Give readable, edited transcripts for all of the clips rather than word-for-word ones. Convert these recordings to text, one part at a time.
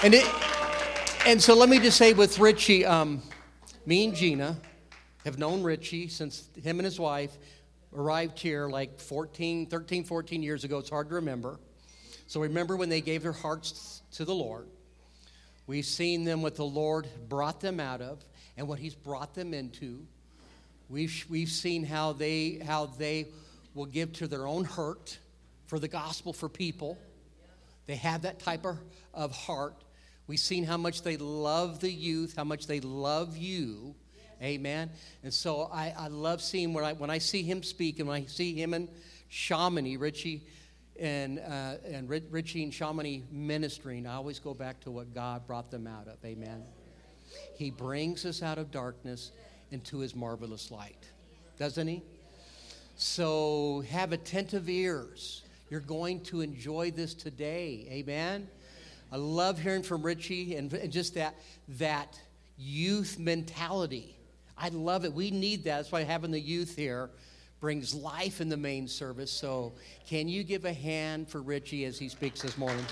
And it, and so let me just say with Richie, me and Gina have known Richie since him and his wife arrived here like 13, 14 years ago. It's hard to remember. So remember when they gave their hearts to the Lord. We've seen them what the Lord brought them out of and what he's brought them into. We've seen how they will give to their own hurt for the gospel, for people. They have that type of heart. We've seen how much they love the youth, how much they love you. Amen. And so I love seeing when I see him speak and when I see him and Shamani, Richie and Shamani ministering, I always go back to what God brought them out of. Amen. He brings us out of darkness into his marvelous light. Doesn't he? So have attentive ears. You're going to enjoy this today. Amen. I love hearing from Richie and just that youth mentality. I love it. We need that. That's why having the youth here brings life in the main service. So can you give a hand for Richie as he speaks this morning?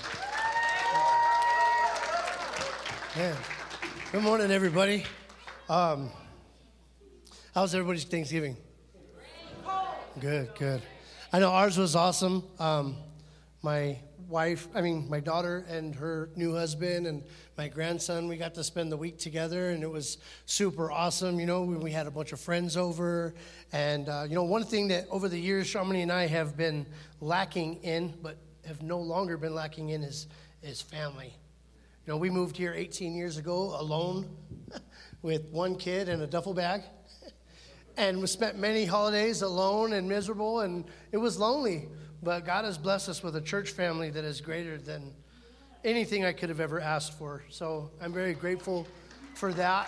Yeah. Good morning, everybody. How's everybody's Thanksgiving? Good. I know ours was awesome. My daughter and her new husband and my grandson, we got to spend the week together, and it was super awesome. You know, we had a bunch of friends over, and, one thing that over the years, Shamani and I have been lacking in, but have no longer been lacking in, is family. You know, we moved here 18 years ago alone with one kid and a duffel bag, and we spent many holidays alone and miserable, and it was lonely. But God has blessed us with a church family that is greater than anything I could have ever asked for. So I'm very grateful for that.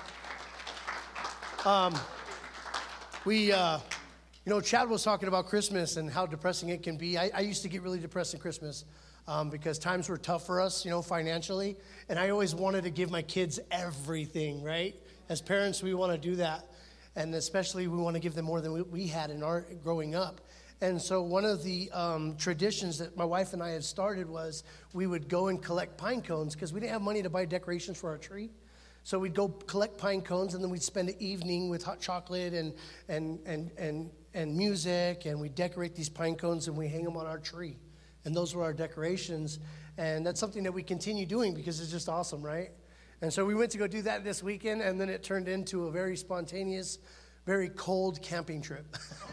Chad was talking about Christmas and how depressing it can be. I used to get really depressed in Christmas because times were tough for us, financially. And I always wanted to give my kids everything, right? As parents, we want to do that. And especially we want to give them more than we had in our growing up. And so one of the traditions that my wife and I had started was we would go and collect pine cones because we didn't have money to buy decorations for our tree. So we'd go collect pine cones, and then we'd spend the evening with hot chocolate and music, and we'd decorate these pine cones, and we hang them on our tree. And those were our decorations. And that's something that we continue doing because it's just awesome, right? And so we went to go do that this weekend, and then it turned into a very spontaneous, very cold camping trip.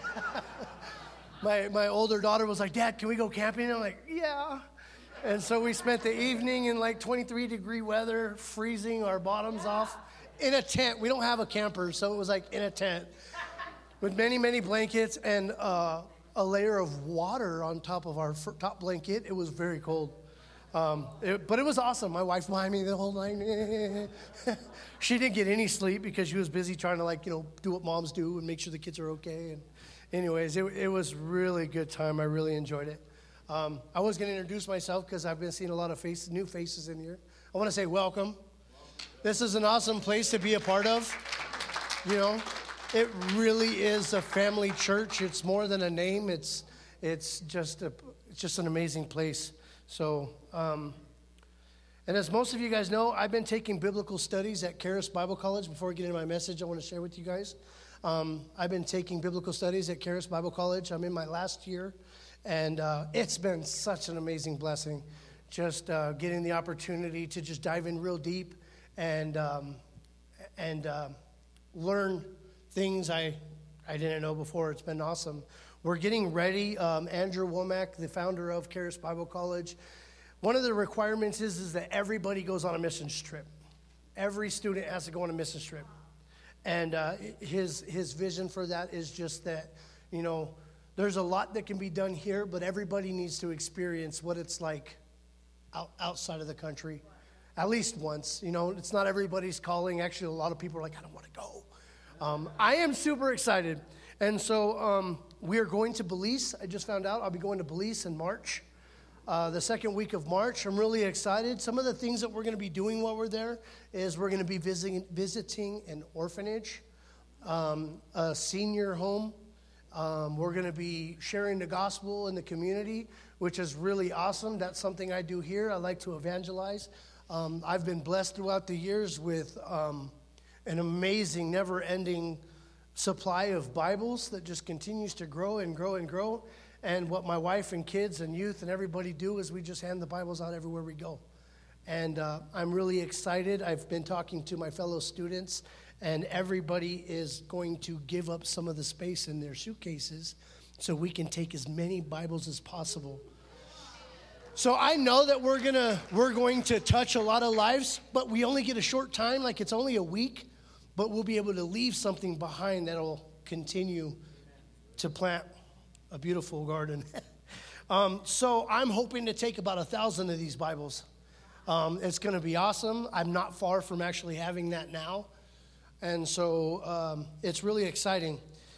My older daughter was like, "Dad, can we go camping?" And I'm like, "Yeah." And so we spent the evening in like 23-degree weather, freezing our bottoms off in a tent. We don't have a camper, so it was like in a tent with many, many blankets and a layer of water on top of our top blanket. It was very cold. But it was awesome. My wife behind me the whole night. She didn't get any sleep because she was busy trying to do what moms do and make sure the kids are okay. And anyways, it was really good time. I really enjoyed it. I was going to introduce myself because I've been seeing a lot of new faces in here. I want to say welcome. This is an awesome place to be a part of. It really is a family church. It's more than a name. It's just an amazing place. So, and as most of you guys know, I've been taking biblical studies at Charis Bible College. Before I get into my message, I want to share with you guys. I've been taking biblical studies at Charis Bible College. I'm in my last year, and it's been such an amazing blessing, just getting the opportunity to just dive in real deep and learn things I didn't know before. It's been awesome. We're getting ready. Andrew Womack, the founder of Charis Bible College, one of the requirements is that everybody goes on a missions trip. Every student has to go on a missions trip. And his vision for that is just that, there's a lot that can be done here, but everybody needs to experience what it's like outside of the country, at least once. It's not everybody's calling. Actually, a lot of people are like, I don't want to go. I am super excited. And so we are going to Belize. I just found out I'll be going to Belize in March, the second week of March. I'm really excited. Some of the things that we're going to be doing while we're there is we're going to be visiting an orphanage, a senior home. We're going to be sharing the gospel in the community, which is really awesome. That's something I do here. I like to evangelize. I've been blessed throughout the years with an amazing, never-ending supply of Bibles that just continues to grow and grow and grow. And what my wife and kids and youth and everybody do is we just hand the Bibles out everywhere we go. And I'm really excited. I've been talking to my fellow students, and everybody is going to give up some of the space in their suitcases so we can take as many Bibles as possible. So I know that we're going to touch a lot of lives, but we only get a short time, like it's only a week, but we'll be able to leave something behind that'll continue to plant a beautiful garden. So I'm hoping to take about 1,000 of these Bibles. It's going to be awesome. I'm not far from actually having that now. And so it's really exciting.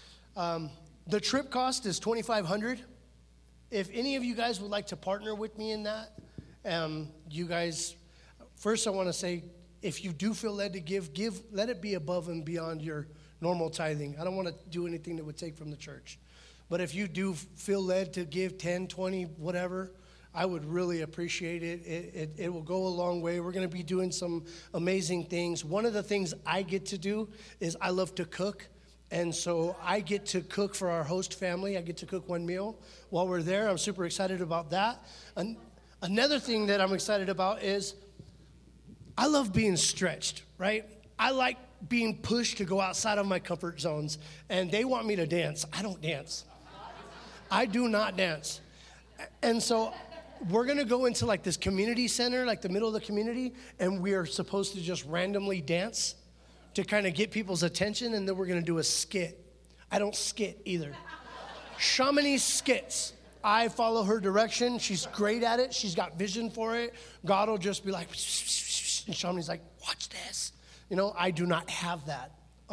The trip cost is $2,500. If any of you guys would like to partner with me in that, you guys, first I want to say, if you do feel led to give, let it be above and beyond your normal tithing. I don't want to do anything that would take from the church. But if you do feel led to give 10, 20, whatever, I would really appreciate it. It will go a long way. We're going to be doing some amazing things. One of the things I get to do is I love to cook. And so I get to cook for our host family. I get to cook one meal while we're there. I'm super excited about that. And another thing that I'm excited about is I love being stretched, right? I like being pushed to go outside of my comfort zones. And they want me to dance. I don't dance. I do not dance. And so we're going to go into like this community center, like the middle of the community, and we are supposed to just randomly dance to kind of get people's attention, and then we're going to do a skit. I don't skit either. Chamonix skits. I follow her direction. She's great at it. She's got vision for it. God will just be like, and Chamonix is like, watch this. You know, I do not have that.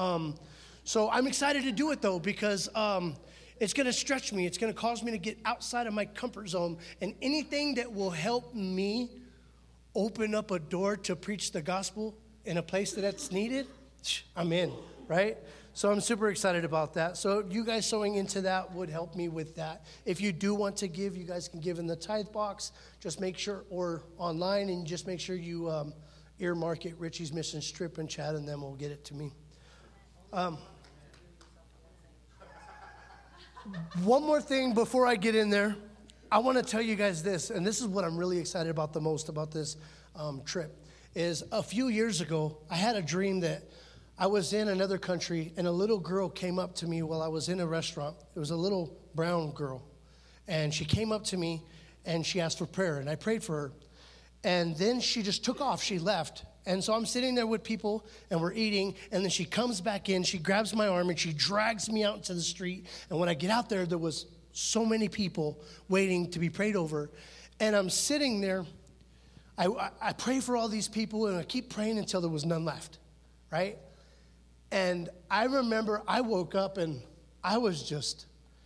So I'm excited to do it, though, because it's going to stretch me. It's going to cause me to get outside of my comfort zone. And anything that will help me open up a door to preach the gospel in a place that's needed, I'm in, right? So I'm super excited about that. So you guys sewing into that would help me with that. If you do want to give, you guys can give in the tithe box. Just make sure, or online, and just make sure you earmark it, Richie's Mission Strip and Chad, and then we'll get it to me. One more thing before I get in there. I want to tell you guys this, and this is what I'm really excited about the most about this trip, is a few years ago, I had a dream that I was in another country, and a little girl came up to me while I was in a restaurant. It was a little brown girl, and she came up to me, and she asked for prayer, and I prayed for her. And then she just took off. She left. And so I'm sitting there with people, and we're eating, and then she comes back in. She grabs my arm, and she drags me out into the street. And when I get out there was so many people waiting to be prayed over. And I'm sitting there. I pray for all these people, and I keep praying until there was none left, right? And I remember I woke up, and I was just,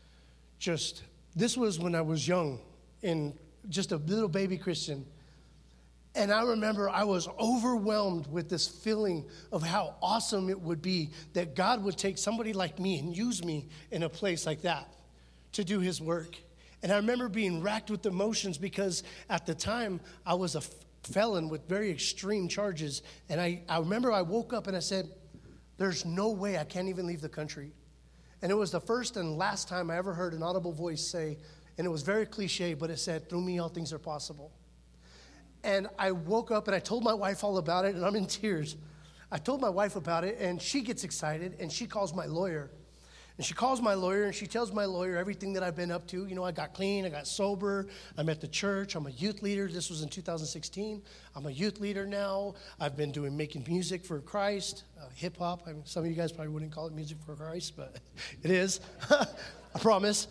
this was when I was young and just a little baby Christian. And I remember I was overwhelmed with this feeling of how awesome it would be that God would take somebody like me and use me in a place like that to do his work. And I remember being racked with emotions because at the time I was a felon with very extreme charges. And I remember I woke up and I said, there's no way I can't even leave the country. And it was the first and last time I ever heard an audible voice say, and it was very cliche, but it said, through me all things are possible. And I woke up and I told my wife all about it, and I'm in tears. I told my wife about it, and she gets excited, and she calls my lawyer. And she calls my lawyer, and she tells my lawyer everything that I've been up to. You know, I got clean, I got sober, I'm at the church, I'm a youth leader. This was in 2016. I'm a youth leader now. I've been making music for Christ, hip-hop. I mean, some of you guys probably wouldn't call it music for Christ, but it is. I promise.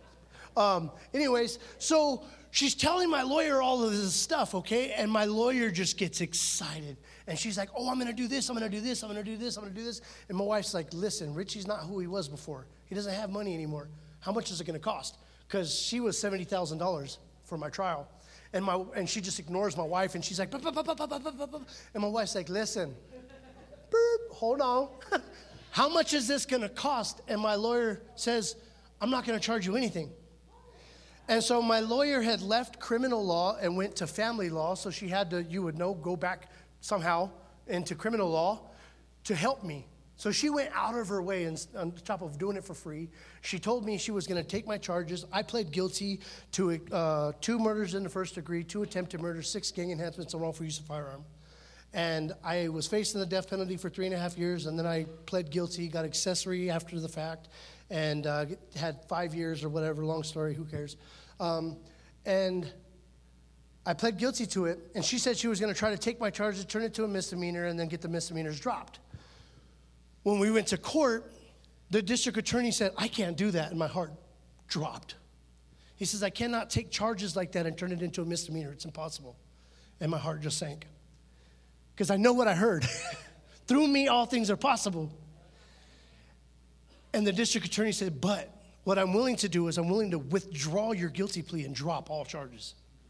Anyways, so she's telling my lawyer all of this stuff, okay? And my lawyer just gets excited. And she's like, oh, I'm going to do this, I'm going to do this, I'm going to do this, I'm going to do this. And my wife's like, listen, Richie's not who he was before. He doesn't have money anymore. How much is it going to cost? Because she was $70,000 for my trial. And she just ignores my wife, and she's like, "Bup, bup, bup, bup, bup, bup, bup, bup." And my wife's like, listen, burp, hold on. How much is this going to cost? And my lawyer says, I'm not going to charge you anything. And so my lawyer had left criminal law and went to family law, so she had to, go back somehow into criminal law to help me. So she went out of her way, and on top of doing it for free, she told me she was going to take my charges. I pled guilty to 2 murders in the first degree, 2 attempted murders, 6 gang enhancements, and wrongful use of firearm. And I was facing the death penalty for 3.5 years, and then I pled guilty, got accessory after the fact, and had 5 years or whatever, long story, who cares. And I pled guilty to it, and she said she was going to try to take my charges, turn it to a misdemeanor, and then get the misdemeanors dropped. When we went to court, the district attorney said, I can't do that, and my heart dropped. He says, I cannot take charges like that and turn it into a misdemeanor. It's impossible. And my heart just sank. Because I know what I heard. Through me, all things are possible. And the district attorney said, but what I'm willing to do is I'm willing to withdraw your guilty plea and drop all charges.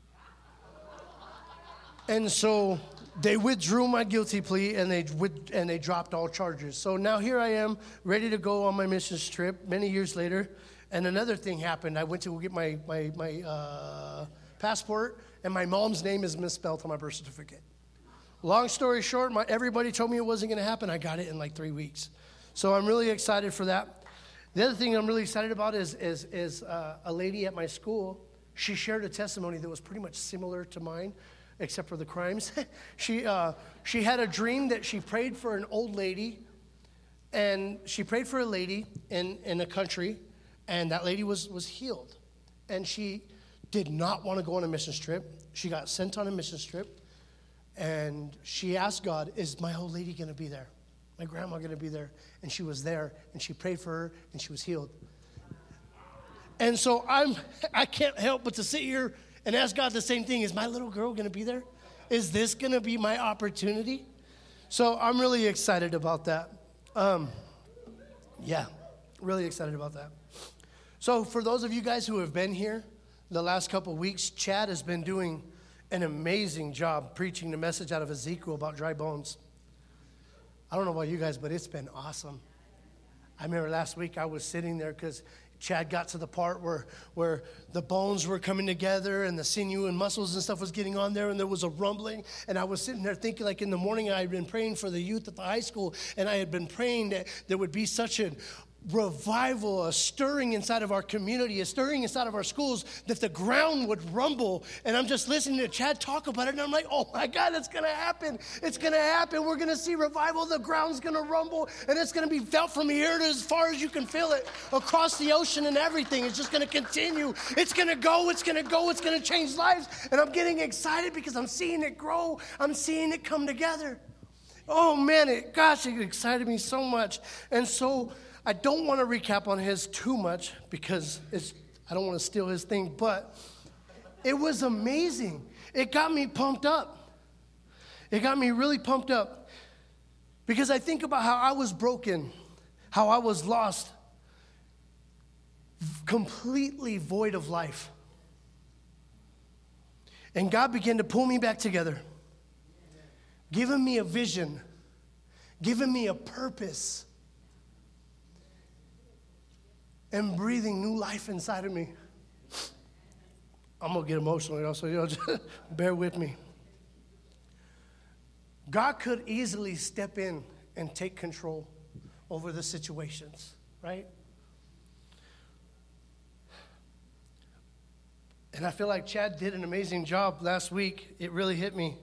And so they withdrew my guilty plea, and they dropped all charges. So now here I am, ready to go on my missions trip many years later. And another thing happened. I went to go get my passport, and my mom's name is misspelled on my birth certificate. Long story short, everybody told me it wasn't going to happen. I got it in like 3 weeks. So I'm really excited for that. The other thing I'm really excited about is a lady at my school. She shared a testimony that was pretty much similar to mine, except for the crimes. She had a dream that she prayed for an old lady, and she prayed for a lady in a country, and that lady was healed. And she did not want to go on a mission trip. She got sent on a mission trip, and she asked God, is my old lady going to be there? My grandma going to be there? And she was there, and she prayed for her, and she was healed. And so I can't help but to sit here and ask God the same thing. Is my little girl going to be there? Is this going to be my opportunity? So I'm really excited about that. Really excited about that. So for those of you guys who have been here the last couple of weeks, Chad has been doing an amazing job preaching the message out of Ezekiel about dry bones. I don't know about you guys, but it's been awesome. I remember last week I was sitting there because Chad got to the part where the bones were coming together and the sinew and muscles and stuff was getting on there, and there was a rumbling. And I was sitting there thinking, like in the morning, I had been praying for the youth at the high school, and I had been praying that there would be such a revival, a stirring inside of our community, a stirring inside of our schools, that the ground would rumble. And I'm just listening to Chad talk about it, and I'm like, oh my God, it's going to happen. It's going to happen. We're going to see revival. The ground's going to rumble, and it's going to be felt from here to as far as you can feel it, across the ocean and everything. It's just going to continue. It's going to go. It's going to go. It's going to change lives. And I'm getting excited because I'm seeing it grow. I'm seeing it come together. Oh man, it excited me so much. And so I don't want to recap on his too much because I don't want to steal his thing, but it was amazing. It got me pumped up. It got me really pumped up because I think about how I was broken, how I was lost, completely void of life. And God began to pull me back together, giving me a vision, giving me a purpose, and breathing new life inside of me. I'm going to get emotional, so just bear with me. God could easily step in and take control over the situations, right? And I feel like Chad did an amazing job last week. It really hit me.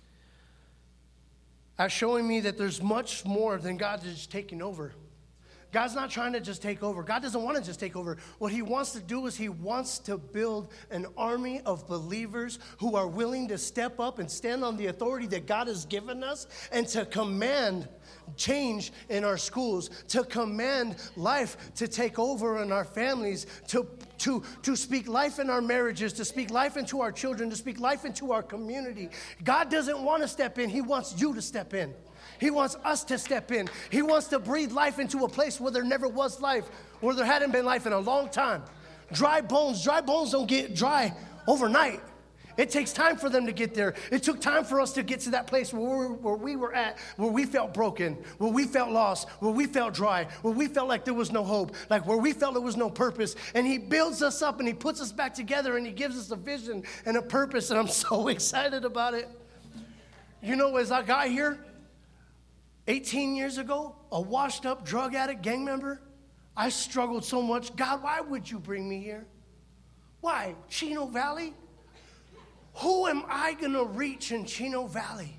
At showing me that there's much more than God just taking over. God's not trying to just take over. God doesn't want to just take over. What he wants to do is he wants to build an army of believers who are willing to step up and stand on the authority that God has given us and to command change in our schools, to command life to take over in our families, to speak life in our marriages, to speak life into our children, to speak life into our community. God doesn't want to step in. He wants you to step in. He wants us to step in. He wants to breathe life into a place where there never was life, where there hadn't been life in a long time. Dry bones don't get dry overnight. It takes time for them to get there. It took time for us to get to that place where we were at, where we felt broken, where we felt lost, where we felt dry, where we felt like there was no hope, like where we felt there was no purpose. And he builds us up and he puts us back together and he gives us a vision and a purpose. And I'm so excited about it. You know, as I got here 18 years ago, a washed up drug addict, gang member, I struggled so much. God, why would you bring me here? Why? Chino Valley? Who am I going to reach in Chino Valley?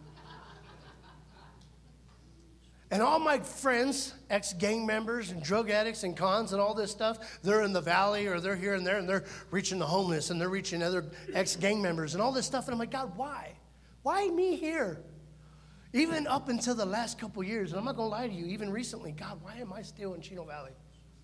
And all my friends, ex-gang members and drug addicts and cons and all this stuff, they're in the valley or they're here and there and they're reaching the homeless and they're reaching other ex-gang members and all this stuff. And I'm like, God, why? Why me here? Even up until the last couple years, and I'm not going to lie to you, even recently, God, why am I still in Chino Valley?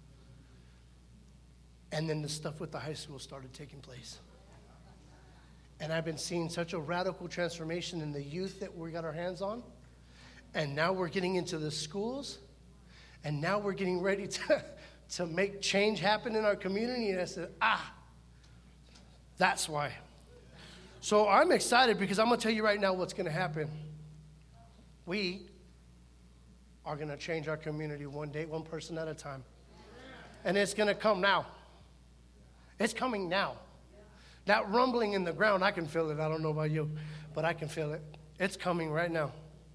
And then the stuff with the high school started taking place. And I've been seeing such a radical transformation in the youth that we got our hands on. And now we're getting into the schools. And now we're getting ready to make change happen in our community. And I said, that's why. So I'm excited because I'm going to tell you right now what's going to happen. We are going to change our community one day, one person at a time. And it's going to come now. It's coming now. That rumbling in the ground, I can feel it. I don't know about you, but I can feel it. It's coming right now.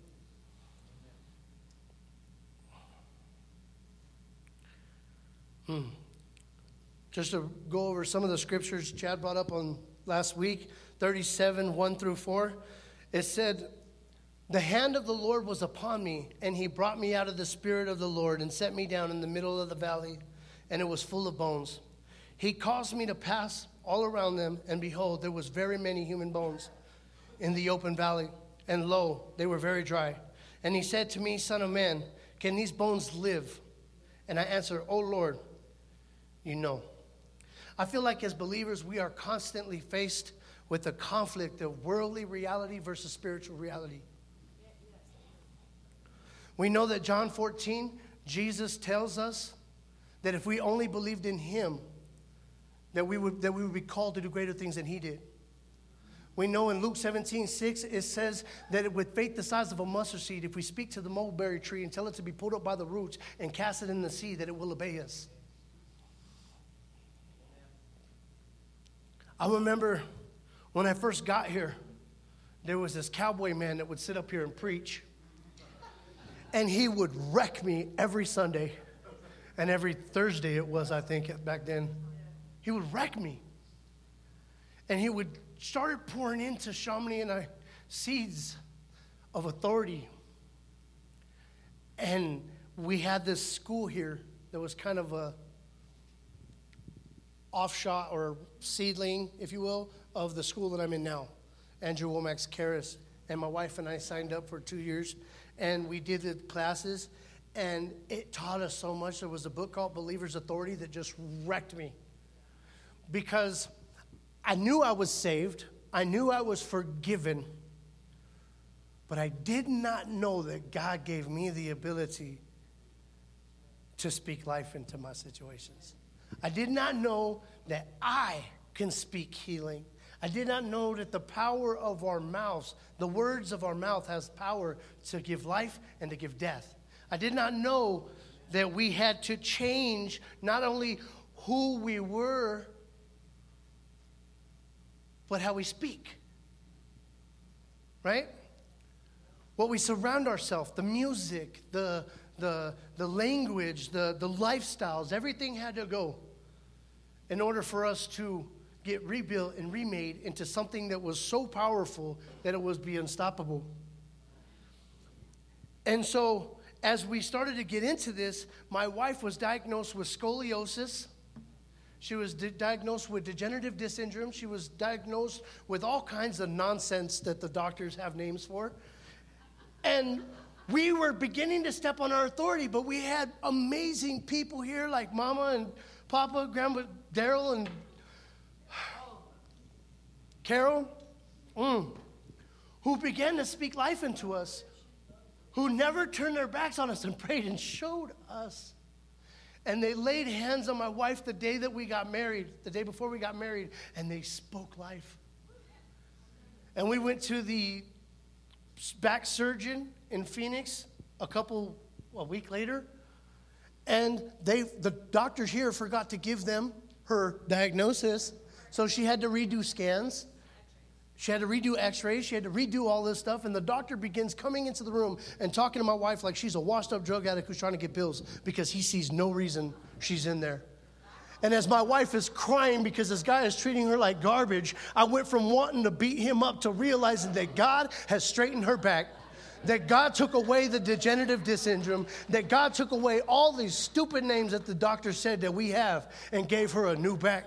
Just to go over some of the scriptures Chad brought up on last week, 37, 1 through 4. It said, the hand of the Lord was upon me, and he brought me out of the spirit of the Lord and set me down in the middle of the valley, and it was full of bones. He caused me to pass all around them, and behold, there was very many human bones in the open valley, and lo, they were very dry. And he said to me, Son of man, can these bones live? And I answered, O Lord, you know. I feel like as believers, we are constantly faced with a conflict of worldly reality versus spiritual reality. We know that John 14, Jesus tells us that if we only believed in him, that we would be called to do greater things than he did. We know in Luke 17:6, it says that with faith the size of a mustard seed, if we speak to the mulberry tree and tell it to be pulled up by the roots and cast it in the sea, that it will obey us. I remember when I first got here, there was this cowboy man that would sit up here and preach. And he would wreck me every Sunday. And every Thursday it was, I think, back then. He would wreck me. And he would start pouring into Chamonix and I seeds of authority. And we had this school here that was kind of a offshot or seedling, if you will, of the school that I'm in now, Andrew Womack's Charis. And my wife and I signed up for 2 years, and we did the classes, and it taught us so much. There was a book called Believer's Authority that just wrecked me because I knew I was saved. I knew I was forgiven, but I did not know that God gave me the ability to speak life into my situations. I did not know that I can speak healing. I did not know that the power of our mouths, the words of our mouth has power to give life and to give death. I did not know that we had to change not only who we were, but how we speak. Right? What we surround ourselves, the music, the language, the lifestyles, everything had to go in order for us to get rebuilt and remade into something that was so powerful that it would be unstoppable. And so as we started to get into this, my wife was diagnosed with scoliosis. She was diagnosed with degenerative disc syndrome. She was diagnosed with all kinds of nonsense that the doctors have names for. And we were beginning to step on our authority, but we had amazing people here like Mama and Papa, Grandma Daryl, and Carol, who began to speak life into us, who never turned their backs on us and prayed and showed us. And they laid hands on my wife the day that we got married, the day before we got married, and they spoke life. And we went to the back surgeon in Phoenix a week later. And the doctors here forgot to give them her diagnosis. So she had to redo scans. She had to redo x-rays. She had to redo all this stuff. And the doctor begins coming into the room and talking to my wife like she's a washed-up drug addict who's trying to get pills because he sees no reason she's in there. And as my wife is crying because this guy is treating her like garbage, I went from wanting to beat him up to realizing that God has straightened her back, that God took away the degenerative disc syndrome, that God took away all these stupid names that the doctor said that we have and gave her a new back.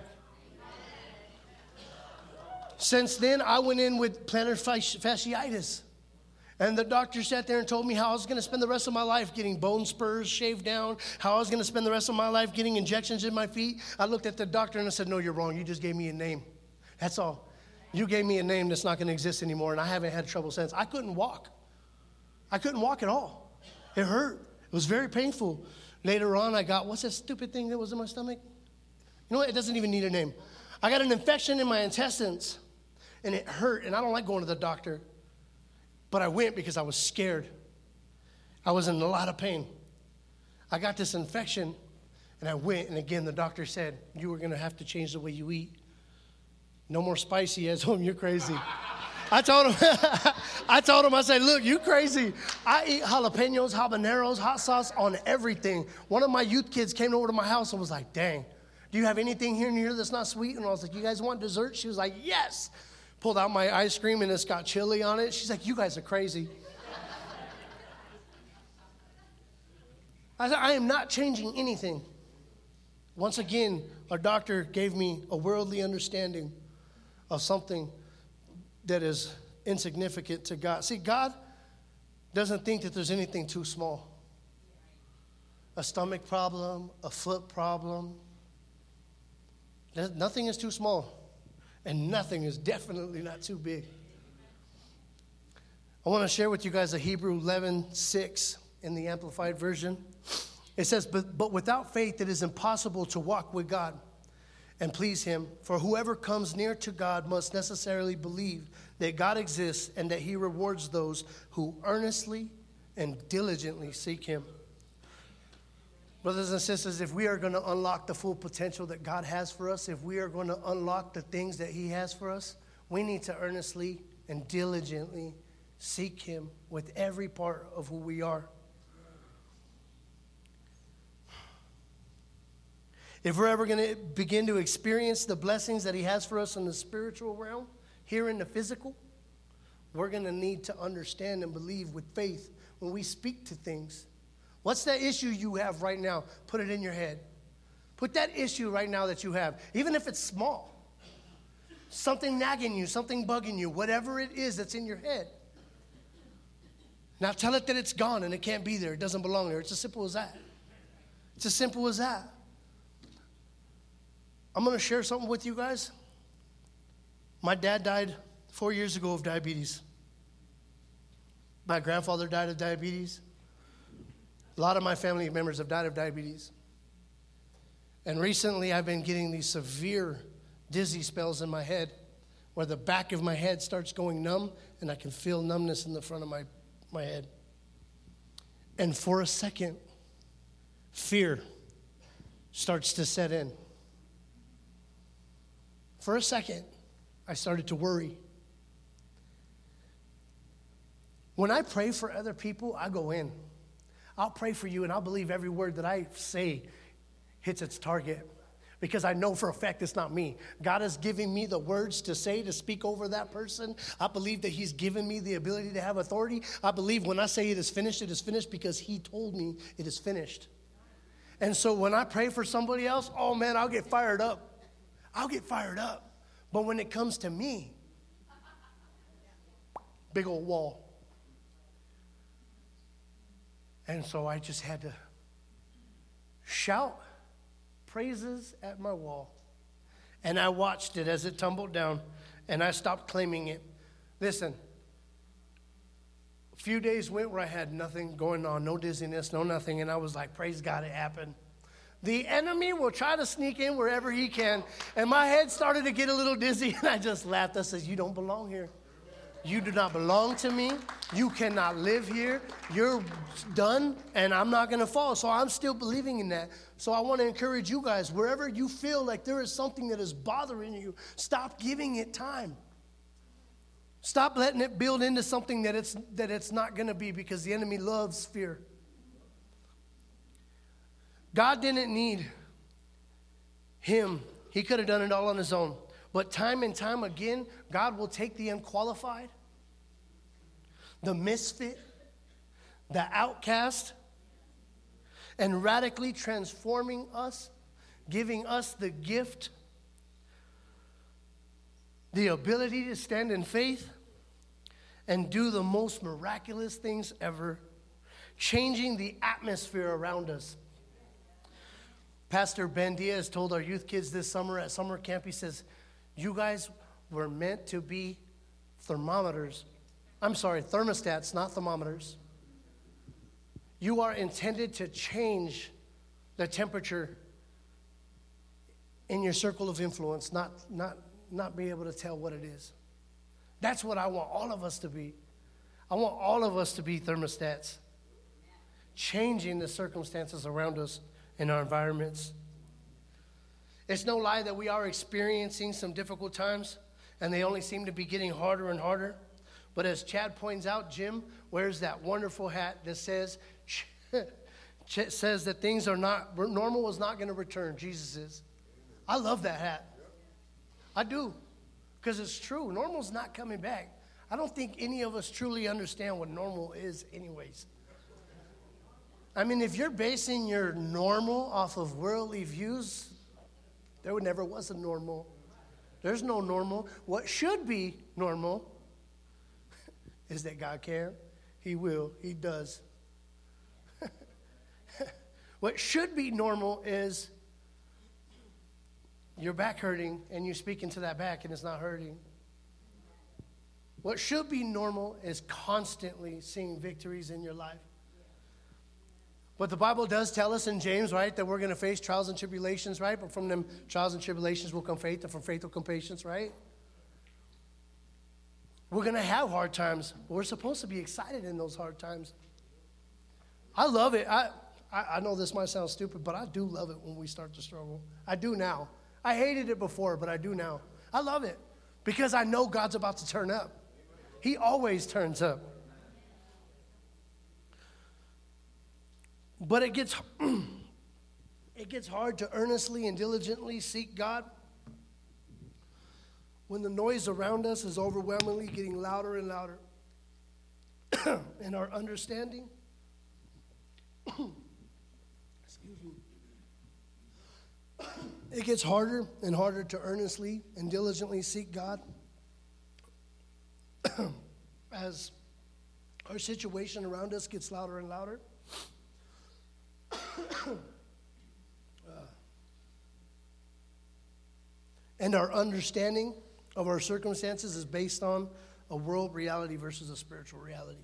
Since then, I went in with plantar fasciitis. And the doctor sat there and told me how I was going to spend the rest of my life getting bone spurs shaved down, how I was going to spend the rest of my life getting injections in my feet. I looked at the doctor and I said, no, you're wrong. You just gave me a name. That's all. You gave me a name that's not going to exist anymore, and I haven't had trouble since. I couldn't walk. I couldn't walk at all. It hurt. It was very painful. Later on, I got, what's that stupid thing that was in my stomach? You know what? It doesn't even need a name. I got an infection in my intestines. And it hurt, and I don't like going to the doctor. But I went because I was scared. I was in a lot of pain. I got this infection, and I went, and again, the doctor said, you were going to have to change the way you eat. No more spicy. I told him, you're crazy. I told him, I said, look, you crazy. I eat jalapenos, habaneros, hot sauce on everything. One of my youth kids came over to my house and was like, dang, do you have anything here in here that's not sweet? And I was like, you guys want dessert? She was like, yes. Pulled out my ice cream, and it's got chili on it. She's like, you guys are crazy. I said, I am not changing anything. Once again, our doctor gave me a worldly understanding of something that is insignificant to God. See, God doesn't think that there's anything too small. A stomach problem, a foot problem. Nothing is too small. And nothing is definitely not too big. I want to share with you guys a Hebrew 11:6 in the Amplified Version. It says, but without faith it is impossible to walk with God and please him. For whoever comes near to God must necessarily believe that God exists and that he rewards those who earnestly and diligently seek him. Brothers and sisters, if we are going to unlock the full potential that God has for us, if we are going to unlock the things that he has for us, we need to earnestly and diligently seek him with every part of who we are. If we're ever going to begin to experience the blessings that he has for us in the spiritual realm, here in the physical, we're going to need to understand and believe with faith when we speak to things. What's that issue you have right now? Put it in your head. Put that issue right now that you have, even if it's small. Something nagging you, something bugging you, whatever it is that's in your head. Now tell it that it's gone and it can't be there. It doesn't belong there. It's as simple as that. It's as simple as that. I'm going to share something with you guys. My dad died 4 years ago of diabetes. My grandfather died of diabetes. A lot of my family members have died of diabetes. And recently I've been getting these severe dizzy spells in my head where the back of my head starts going numb and I can feel numbness in the front of my head. And for a second, fear starts to set in. For a second, I started to worry. When I pray for other people, I go in. I'll pray for you, and I'll believe every word that I say hits its target because I know for a fact it's not me. God is giving me the words to say, to speak over that person. I believe that he's given me the ability to have authority. I believe when I say it is finished because he told me it is finished. And so when I pray for somebody else, oh, man, I'll get fired up. I'll get fired up. But when it comes to me, big old wall. And so I just had to shout praises at my wall. And I watched it as it tumbled down, and I stopped claiming it. Listen, a few days went where I had nothing going on, no dizziness, no nothing, and I was like, praise God, it happened. The enemy will try to sneak in wherever he can, and my head started to get a little dizzy, and I just laughed. I said, you don't belong here. You do not belong to me. You cannot live here. You're done, and I'm not going to fall. So I'm still believing in that. So I want to encourage you guys, wherever you feel like there is something that is bothering you, stop giving it time. Stop letting it build into something that it's not going to be, because the enemy loves fear. God didn't need him. He could have done it all on his own. But time and time again, God will take the unqualified, the misfit, the outcast, and radically transforming us, giving us the gift, the ability to stand in faith and do the most miraculous things ever, changing the atmosphere around us. Pastor Ben Diaz told our youth kids this summer at summer camp, he says, you guys were meant to be thermostats, not thermometers. You are intended to change the temperature in your circle of influence, not be able to tell what it is. That's what I want all of us to be. I want all of us to be thermostats, changing the circumstances around us in our environments. It's no lie that we are experiencing some difficult times, and they only seem to be getting harder and harder. But as Chad points out, Jim wears that wonderful hat that says that things are not, normal is not going to return. Jesus is. I love that hat. I do, because it's true. Normal's not coming back. I don't think any of us truly understand what normal is anyways. I mean, if you're basing your normal off of worldly views, there never was a normal. There's no normal. What should be normal is that God can, he will, he does. What should be normal is your back hurting and you speak into that back and it's not hurting. What should be normal is constantly seeing victories in your life. But the Bible does tell us in James, right, that we're going to face trials and tribulations, right? But from them trials and tribulations will come faith, and from faith will come patience, right? We're going to have hard times, but we're supposed to be excited in those hard times. I love it. I know this might sound stupid, but I do love it when we start to struggle. I do now. I hated it before, but I do now. I love it because I know God's about to turn up. He always turns up. But it gets hard to earnestly and diligently seek God when the noise around us is overwhelmingly getting louder and louder. And our understanding, it gets harder and harder to earnestly and diligently seek God as our situation around us gets louder and louder. And our understanding of our circumstances is based on a world reality versus a spiritual reality.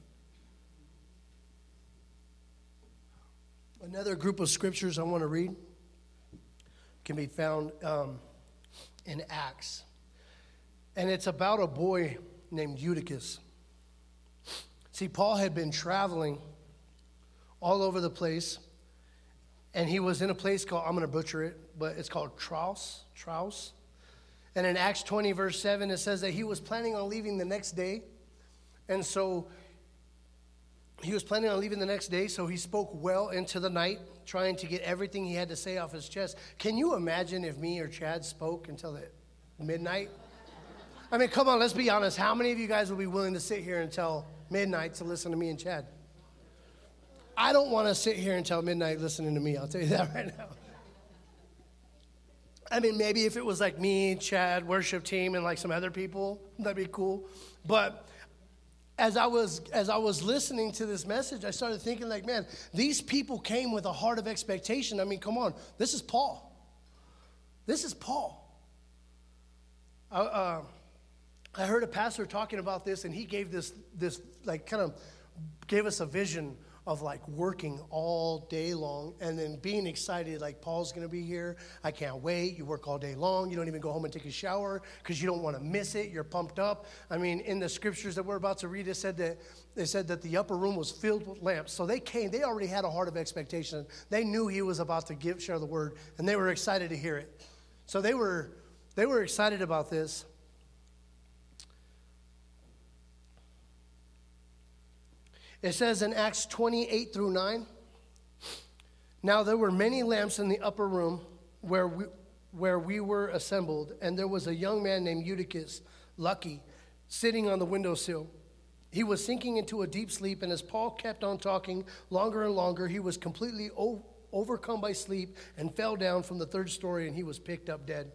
Another group of scriptures I want to read can be found in Acts. And it's about a boy named Eutychus. See, Paul had been traveling all over the place. And he was in a place called, I'm going to butcher it, but it's called Troas. And in Acts 20, verse 7, it says that he was planning on leaving the next day. And so he was planning on leaving the next day, so he spoke well into the night, trying to get everything he had to say off his chest. Can you imagine if me or Chad spoke until midnight? I mean, come on, let's be honest. How many of you guys would be willing to sit here until midnight to listen to me and Chad? I don't want to sit here until midnight listening to me. I'll tell you that right now. I mean, maybe if it was like me, Chad, worship team, and like some other people, that'd be cool. But as I was listening to this message, I started thinking like, man, these people came with a heart of expectation. I mean, come on. This is Paul. I heard a pastor talking about this, and he gave this like kind of gave us a vision of like working all day long and then being excited like Paul's going to be here. I can't wait. You work all day long. You don't even go home and take a shower because you don't want to miss it. You're pumped up. I mean, in the scriptures that we're about to read, it said that the upper room was filled with lamps. So they came. They already had a heart of expectation. They knew he was about to share the word, and they were excited to hear it. So they were excited about this. It says in Acts 28 through 9, now there were many lamps in the upper room where we were assembled, and there was a young man named Eutychus, lucky, sitting on the windowsill. He was sinking into a deep sleep, and as Paul kept on talking longer and longer, he was completely overcome by sleep and fell down from the third story, and he was picked up dead.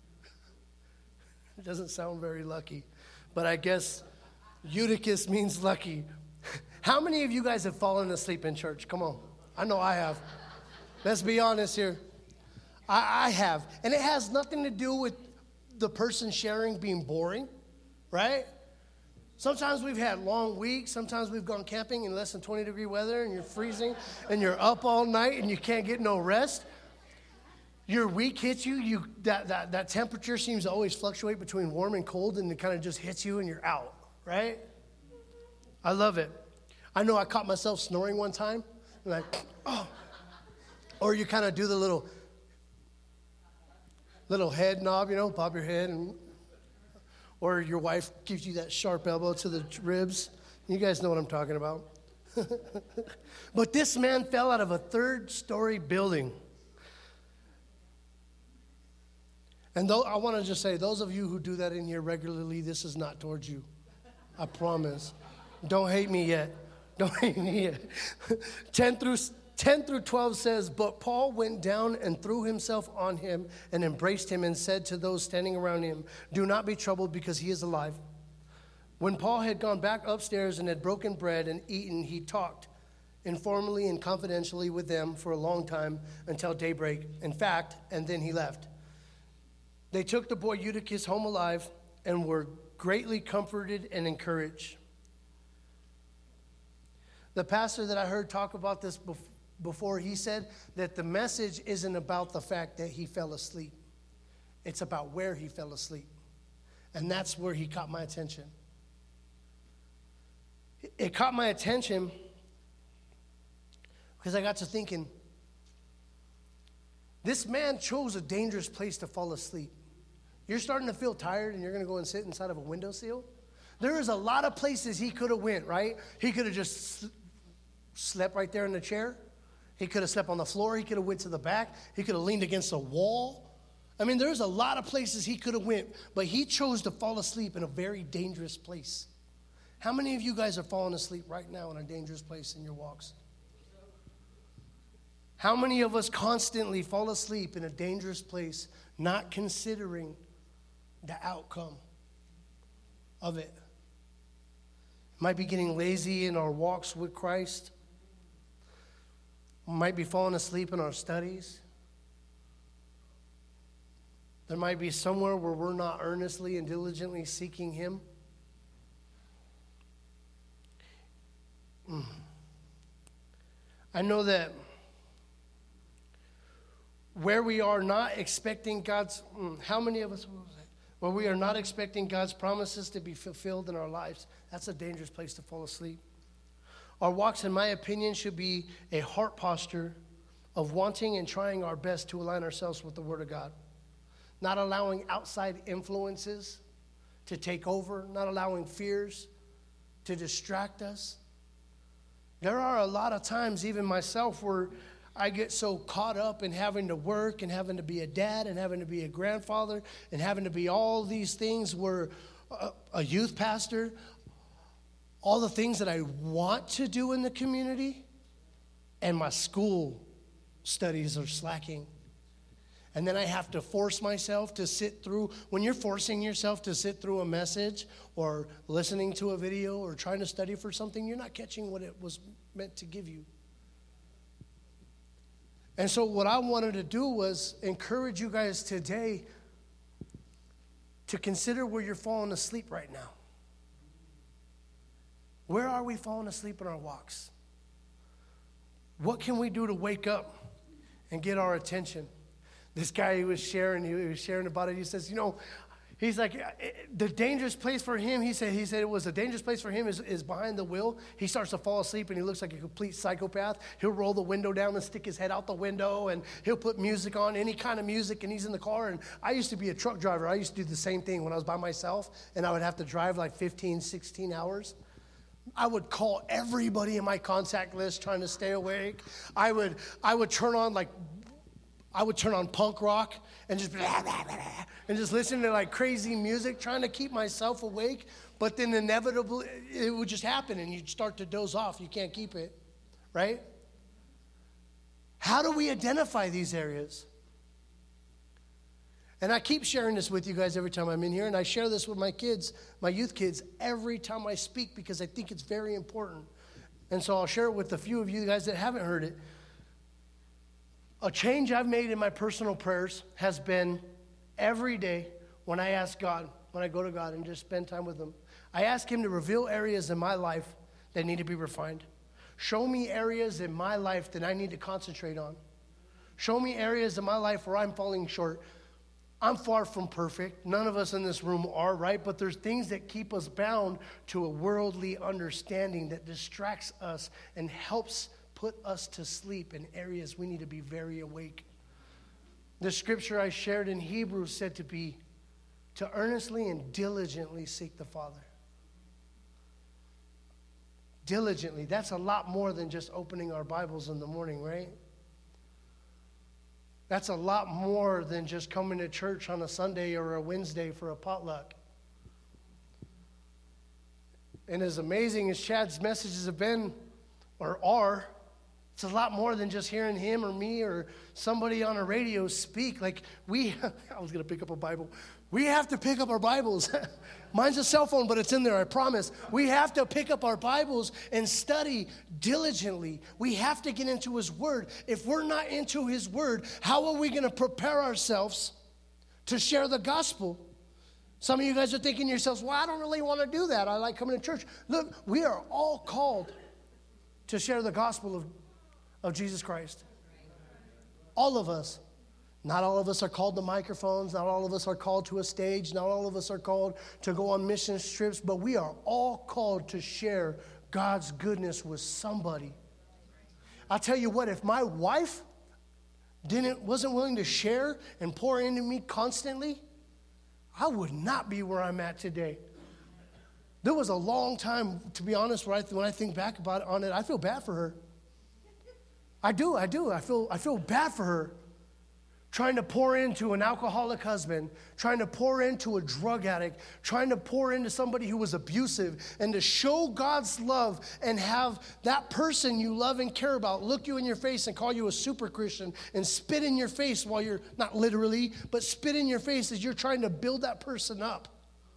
It doesn't sound very lucky, but I guess Eutychus means lucky. How many of you guys have fallen asleep in church? Come on. I know I have. Let's be honest here. I have. And it has nothing to do with the person sharing being boring, right? Sometimes we've had long weeks. Sometimes we've gone camping in less than 20-degree weather and you're freezing and you're up all night and you can't get no rest. Your week hits you. That temperature seems to always fluctuate between warm and cold, and it kind of just hits you and you're out, right? I love it. I know I caught myself snoring one time, like, oh. Or you kind of do the little head knob, pop your head, or your wife gives you that sharp elbow to the ribs. You guys know what I'm talking about. But this man fell out of a third-story building. And I want to just say, those of you who do that in here regularly, this is not towards you. I promise. Don't hate me yet. Don't hate me yet. 10 through 12 says, but Paul went down and threw himself on him and embraced him and said to those standing around him, do not be troubled because he is alive. When Paul had gone back upstairs and had broken bread and eaten, he talked informally and confidentially with them for a long time until daybreak. In fact, and then he left. They took the boy Eutychus home alive and were greatly comforted and encouraged. The pastor that I heard talk about this before, he said that the message isn't about the fact that he fell asleep. It's about where he fell asleep. And that's where he caught my attention. It caught my attention because I got to thinking, this man chose a dangerous place to fall asleep. You're starting to feel tired and you're going to go and sit inside of a windowsill? There is a lot of places he could have went, right? He could have just slept right there in the chair. He could have slept on the floor. He could have went to the back. He could have leaned against a wall. I mean, there's a lot of places he could have went, but he chose to fall asleep in a very dangerous place. How many of you guys are falling asleep right now in a dangerous place in your walks? How many of us constantly fall asleep in a dangerous place, not considering the outcome of it? Might be getting lazy in our walks with Christ. We might be falling asleep in our studies. There might be somewhere where we're not earnestly and diligently seeking Him. I know that where we are not expecting God's, how many of us, where we are not expecting God's promises to be fulfilled in our lives, that's a dangerous place to fall asleep. Our walks, in my opinion, should be a heart posture of wanting and trying our best to align ourselves with the Word of God. Not allowing outside influences to take over, not allowing fears to distract us. There are a lot of times, even myself, where I get so caught up in having to work and having to be a dad and having to be a grandfather and having to be all these things, where a youth pastor, all the things that I want to do in the community, and my school studies are slacking. And then I have to force myself to sit through. When you're forcing yourself to sit through a message or listening to a video or trying to study for something, you're not catching what it was meant to give you. And so what I wanted to do was encourage you guys today to consider where you're falling asleep right now. Where are we falling asleep in our walks? What can we do to wake up and get our attention? This guy he was sharing about it. He says, he's like, the dangerous place for him, he said it was a dangerous place for him is behind the wheel. He starts to fall asleep and he looks like a complete psychopath. He'll roll the window down and stick his head out the window, and he'll put music on, any kind of music, and he's in the car. And I used to be a truck driver. I used to do the same thing when I was by myself, and I would have to drive like 15, 16 hours. I would call everybody in my contact list trying to stay awake. I would turn on punk rock and just blah, blah, blah, and just listen to like crazy music, trying to keep myself awake. But then inevitably, it would just happen, and you'd start to doze off. You can't keep it, right? How do we identify these areas? And I keep sharing this with you guys every time I'm in here, and I share this with my kids, my youth kids, every time I speak, because I think it's very important. And so I'll share it with a few of you guys that haven't heard it. A change I've made in my personal prayers has been every day when I ask God, when I go to God and just spend time with Him, I ask Him to reveal areas in my life that need to be refined. Show me areas in my life that I need to concentrate on. Show me areas in my life where I'm falling short. I'm far from perfect. None of us in this room are, right? But there's things that keep us bound to a worldly understanding that distracts us and helps put us to sleep in areas we need to be very awake. The scripture I shared in Hebrews said to earnestly and diligently seek the Father. Diligently. That's a lot more than just opening our Bibles in the morning, right? That's a lot more than just coming to church on a Sunday or a Wednesday for a potluck. And as amazing as Chad's messages have been or are, it's a lot more than just hearing him or me or somebody on a radio speak. Like I was going to pick up a Bible. We have to pick up our Bibles. Mine's a cell phone, but it's in there, I promise. We have to pick up our Bibles and study diligently. We have to get into His Word. If we're not into His Word, how are we going to prepare ourselves to share the gospel? Some of you guys are thinking to yourselves, well, I don't really want to do that. I like coming to church. Look, we are all called to share the gospel of Jesus Christ. All of us. Not all of us are called to microphones. Not all of us are called to a stage. Not all of us are called to go on mission trips. But we are all called to share God's goodness with somebody. I'll tell you what, if my wife wasn't willing to share and pour into me constantly, I would not be where I'm at today. There was a long time, to be honest, when I think back on it, I feel bad for her. I do. I feel bad for her. Trying to pour into an alcoholic husband, trying to pour into a drug addict, trying to pour into somebody who was abusive, and to show God's love and have that person you love and care about look you in your face and call you a super Christian and spit in your face while you're, not literally, but spit in your face as you're trying to build that person up.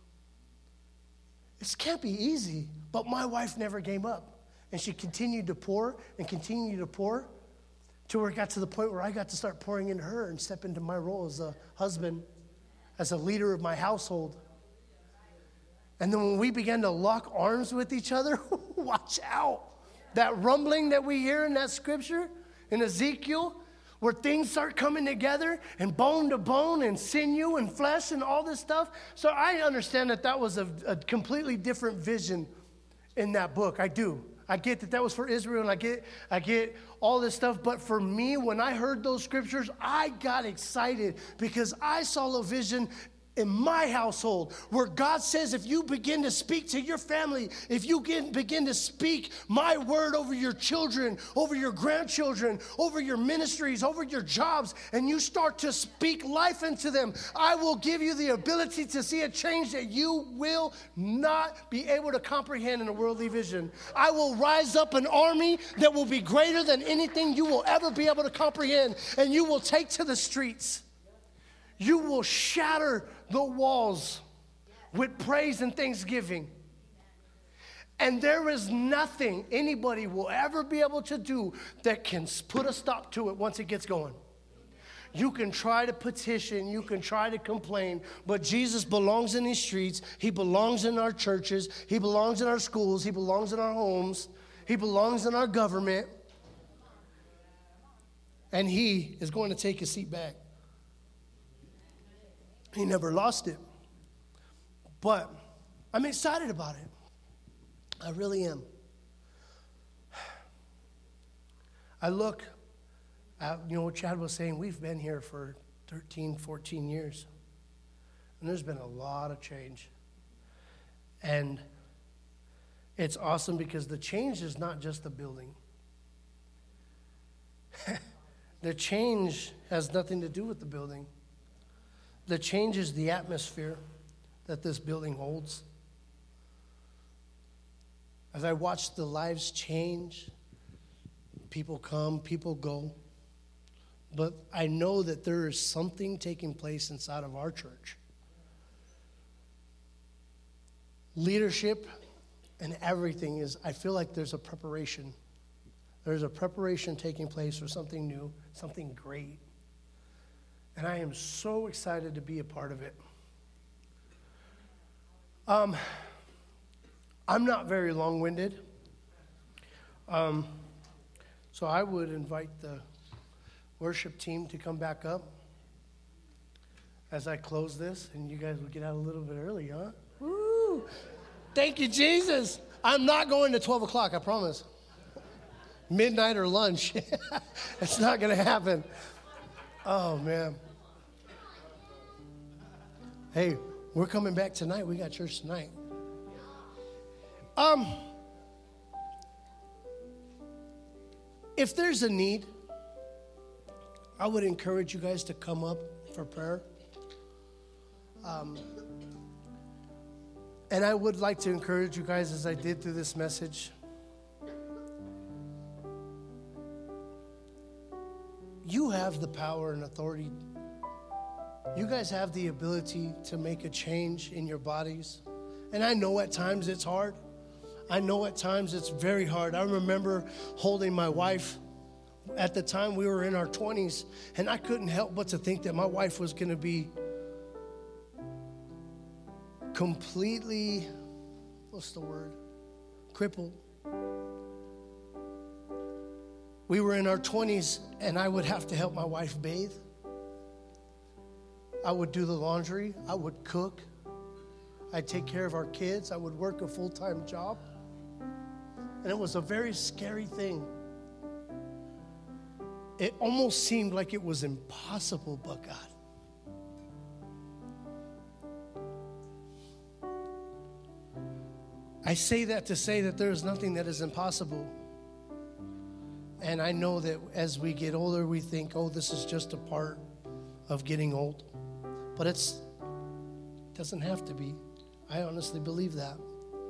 This can't be easy, but my wife never gave up. And she continued to pour and continued to pour, to where it got to the point where I got to start pouring into her and step into my role as a husband, as a leader of my household. And then when we began to lock arms with each other, watch out. That rumbling that we hear in that scripture, in Ezekiel, where things start coming together and bone to bone and sinew and flesh and all this stuff. So I understand that was a completely different vision in that book. I do. I get that was for Israel, and I get all this stuff. But for me, when I heard those scriptures, I got excited because I saw a vision in my household where God says, if you begin to speak to your family, if you begin to speak my word over your children, over your grandchildren, over your ministries, over your jobs, and you start to speak life into them, I will give you the ability to see a change that you will not be able to comprehend in a worldly vision. I will rise up an army that will be greater than anything you will ever be able to comprehend, and you will take to the streets. You will shatter the walls with praise and thanksgiving. And there is nothing anybody will ever be able to do that can put a stop to it once it gets going. You can try to petition, you can try to complain, but Jesus belongs in these streets. He belongs in our churches. He belongs in our schools. He belongs in our homes. He belongs in our government. And he is going to take his seat back. He never lost it. But I'm excited about it. I really am. I look at, what Chad was saying, we've been here for 13, 14 years. And there's been a lot of change. And it's awesome because the change is not just the building. The change has nothing to do with the building. The change is the atmosphere that this building holds. As I watch the lives change, people come, people go. But I know that there is something taking place inside of our church. Leadership and everything I feel like there's a preparation. There's a preparation taking place for something new, something great. And I am so excited to be a part of it. I'm not very long-winded. So I would invite the worship team to come back up as I close this. And you guys will get out a little bit early, huh? Woo! Thank you, Jesus. I'm not going to 12 o'clock, I promise. Midnight or lunch. It's not going to happen. Oh, man. Hey, we're coming back tonight. We got church tonight. If there's a need, I would encourage you guys to come up for prayer. And I would like to encourage you guys, as I did through this message, you have the power and authority. You guys have the ability to make a change in your bodies. And I know at times it's hard. I know at times it's very hard. I remember holding my wife. At the time, we were in our 20s, and I couldn't help but to think that my wife was going to be completely, crippled. We were in our 20s, and I would have to help my wife bathe. I would do the laundry. I would cook. I'd take care of our kids. I would work a full-time job. And it was a very scary thing. It almost seemed like it was impossible, but God. I say that to say that there is nothing that is impossible. And I know that as we get older, we think, oh, this is just a part of getting old. But it doesn't have to be. I honestly believe that.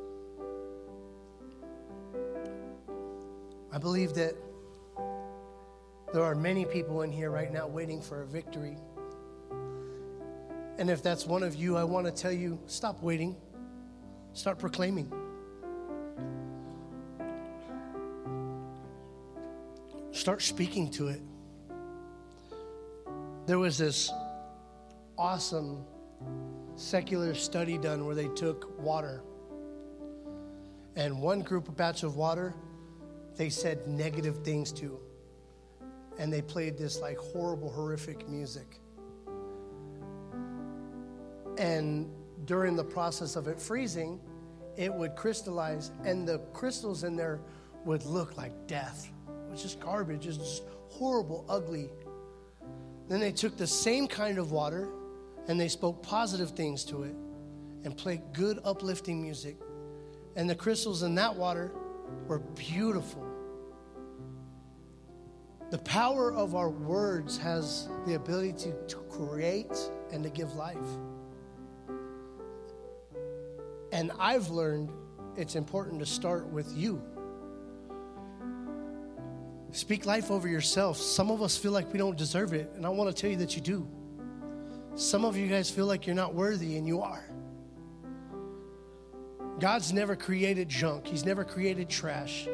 I believe that there are many people in here right now waiting for a victory. And if that's one of you, I want to tell you, stop waiting. Start proclaiming. Start speaking to it. There was this awesome secular study done where they took water. And one group of batch of water, they said negative things to. And they played this like horrible, horrific music. And during the process of it freezing, it would crystallize, and the crystals in there would look like death. It was just garbage, just horrible, ugly. Then they took the same kind of water, and they spoke positive things to it, and played good, uplifting music. And the crystals in that water were beautiful. The power of our words has the ability to create and to give life. And I've learned it's important to start with you. Speak life over yourself. Some of us feel like we don't deserve it, and I want to tell you that you do. Some of you guys feel like you're not worthy, and you are. God's never created junk. He's never created trash.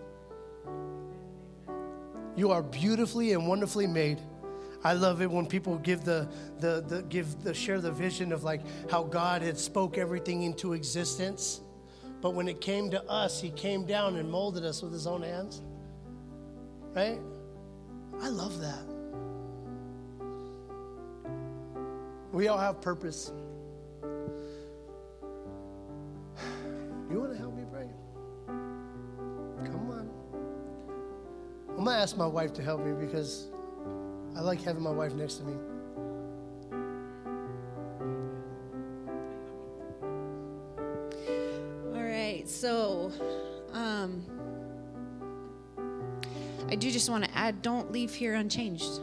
You are beautifully and wonderfully made. I love it when people share the vision of like how God had spoke everything into existence. But when it came to us, he came down and molded us with his own hands. Right? I love that. We all have purpose. You want to help me pray? Come on. I'm going to ask my wife to help me because I like having my wife next to me. All right, so I do just want to add, don't leave here unchanged.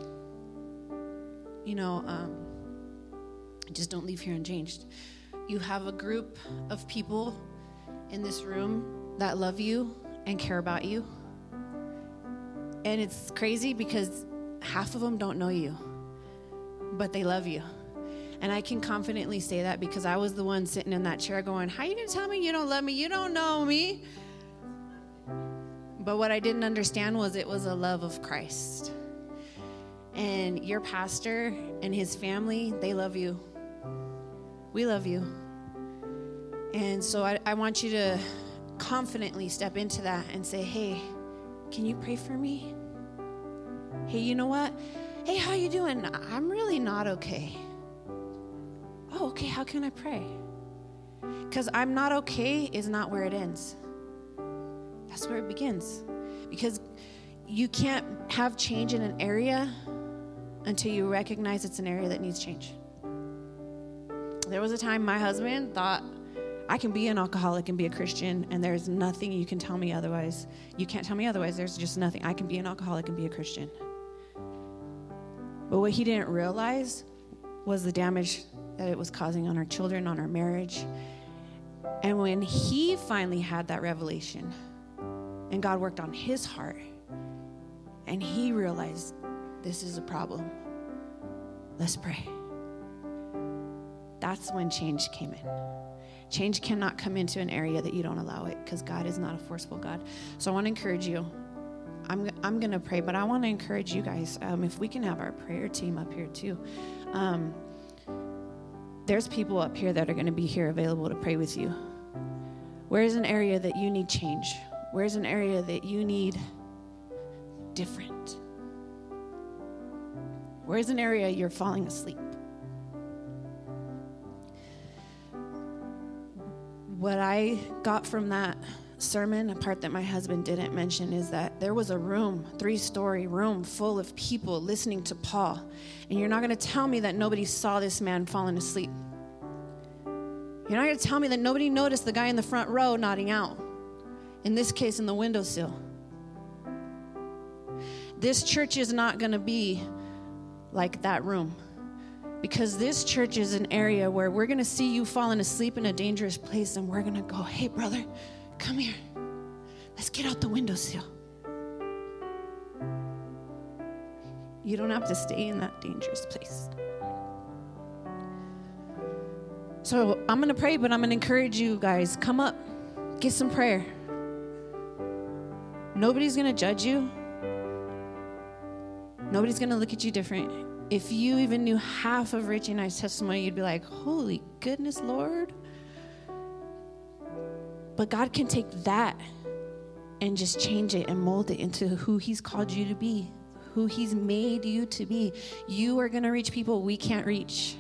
Just don't leave here unchanged. You have a group of people in this room that love you and care about you. And it's crazy because half of them don't know you, but they love you. And I can confidently say that because I was the one sitting in that chair going, how are you going to tell me you don't love me? You don't know me. But what I didn't understand was it was a love of Christ. And your pastor and his family, they love you. We love you. And so I want you to confidently step into that and say, hey, can you pray for me? Hey, you know what? Hey, how you doing? I'm really not okay. Oh, okay, how can I pray? Because I'm not okay is not where it ends. That's where it begins. Because you can't have change in an area until you recognize it's an area that needs change. There was a time my husband thought, I can be an alcoholic and be a Christian, and there's nothing you can tell me otherwise. You can't tell me otherwise. There's just nothing. I can be an alcoholic and be a Christian. But what he didn't realize was the damage that it was causing on our children, on our marriage. And when he finally had that revelation, and God worked on his heart, and he realized, this is a problem. Let's pray. That's when change came in. Change cannot come into an area that you don't allow it, because God is not a forceful God. So I want to encourage you. I'm going to pray, but I want to encourage you guys. If we can have our prayer team up here too. There's people up here that are going to be here available to pray with you. Where's an area that you need change? Where's an area that you need different? Where's an area you're falling asleep? What I got from that sermon, a part that my husband didn't mention, is that there was a room, 3-story room full of people listening to Paul. And you're not going to tell me that nobody saw this man falling asleep. You're not going to tell me that nobody noticed the guy in the front row nodding out. In this case, in the windowsill. This church is not going to be like that room. Because this church is an area where we're going to see you falling asleep in a dangerous place, and we're going to go, hey, brother, come here. Let's get out the windowsill. You don't have to stay in that dangerous place. So I'm going to pray, but I'm going to encourage you guys, come up, get some prayer. Nobody's going to judge you. Nobody's going to look at you different. If you even knew half of Richie and I's testimony, you'd be like, holy goodness, Lord. But God can take that and just change it and mold it into who he's called you to be, who he's made you to be. You are going to reach people we can't reach.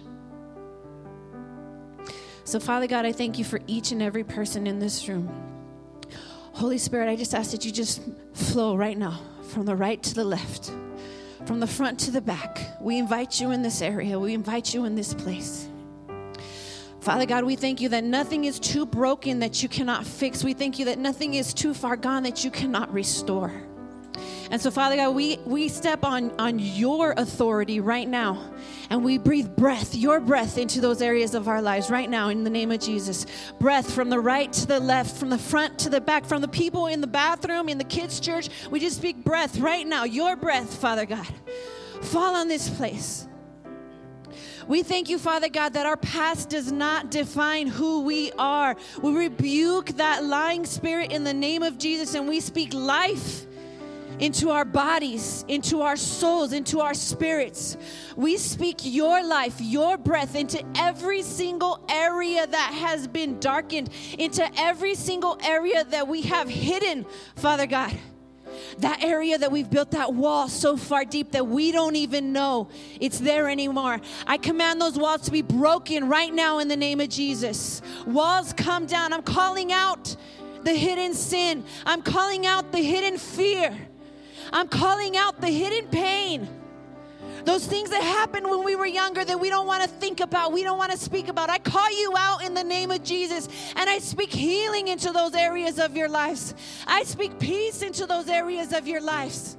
So, Father God, I thank you for each and every person in this room. Holy Spirit, I just ask that you just flow right now from the right to the left. From the front to the back. We invite you in this area. We invite you in this place. Father God, we thank you that nothing is too broken that you cannot fix. We thank you that nothing is too far gone that you cannot restore. And so, Father God, we step on your authority right now, and we breathe breath, your breath, into those areas of our lives right now in the name of Jesus. Breath from the right to the left, from the front to the back, from the people in the bathroom, in the kids' church. We just speak breath right now, your breath, Father God. Fall on this place. We thank you, Father God, that our past does not define who we are. We rebuke that lying spirit in the name of Jesus, and we speak life into our bodies, into our souls, into our spirits. We speak your life, your breath into every single area that has been darkened, into every single area that we have hidden, Father God. That area that we've built that wall so far deep that we don't even know it's there anymore. I command those walls to be broken right now in the name of Jesus. Walls come down. I'm calling out the hidden sin. I'm calling out the hidden fear. I'm calling out the hidden pain. Those things that happened when we were younger that we don't want to think about, we don't want to speak about. I call you out in the name of Jesus, and I speak healing into those areas of your lives. I speak peace into those areas of your lives.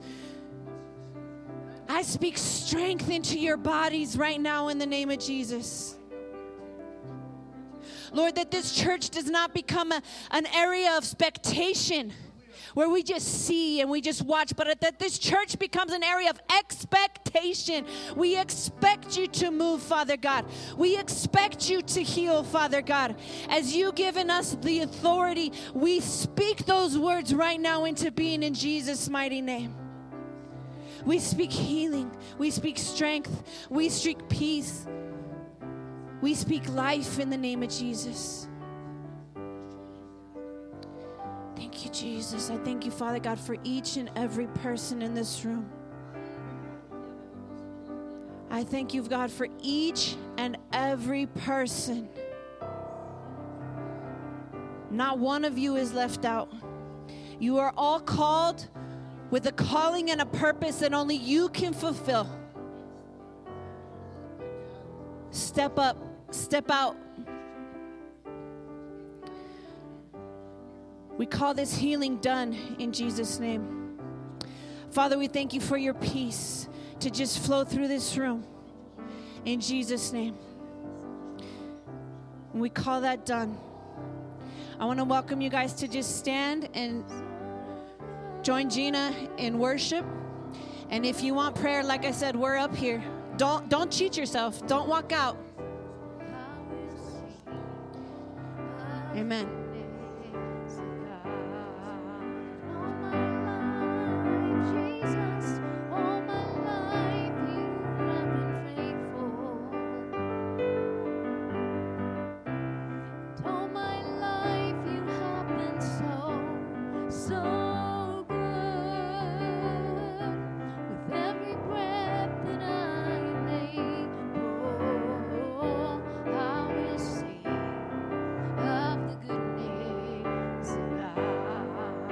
I speak strength into your bodies right now in the name of Jesus. Lord, that this church does not become an area of expectation where we just see and we just watch, but that this church becomes an area of expectation. We expect you to move, Father God. We expect you to heal, Father God. As you've given us the authority, we speak those words right now into being in Jesus' mighty name. We speak healing. We speak strength. We speak peace. We speak life in the name of Jesus. Thank you, Jesus. I thank you, Father God, for each and every person in this room. I thank you, God, for each and every person. Not one of you is left out. You are all called with a calling and a purpose that only you can fulfill. Step up, step out. We call this healing done in Jesus' name. Father, we thank you for your peace to just flow through this room in Jesus' name. And we call that done. I want to welcome you guys to just stand and join Gina in worship. And if you want prayer, like I said, we're up here. Don't cheat yourself. Don't walk out. Amen.